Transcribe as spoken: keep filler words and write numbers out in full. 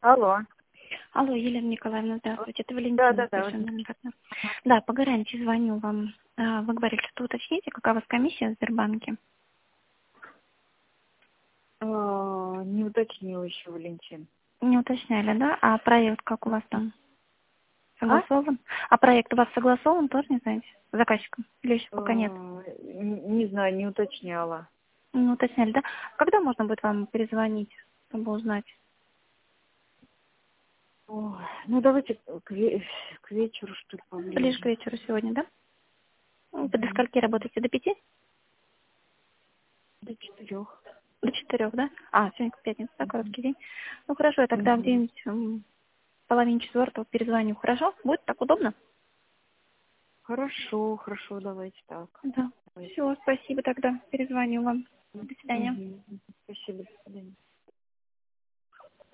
Алло. Алло, Елена Николаевна, здравствуйте. Это Да, Валентина, да, да. совершенно партнер. Да, по гарантии звоню вам. А, Вы говорили, что уточните, какая у вас комиссия в Сбербанке? А, Не уточнил еще, Валентин. Не уточняли, да? А проект как у вас там А? согласован? А проект у вас согласован, тоже не знаете? С заказчиком? Или еще А, пока нет? н- Не знаю, не уточняла. Не уточняли, да? Когда можно будет вам перезвонить, чтобы узнать? Ой, ну давайте к, ве- к вечеру, что ли, Ближе к поближе. вечеру сегодня, да? Ну, Вы до Мгм. скольки работаете? До пяти? До четырех. До четырех, да? А, сегодня пятница, да, короткий день. Ну хорошо, я тогда в Мгм. день м, половине четвертого перезвоню. Хорошо? Будет так удобно? Хорошо, хорошо, давайте так. Да. Давайте. Все, спасибо тогда. Перезвоню вам. До свидания. Мгм. Спасибо, до свидания.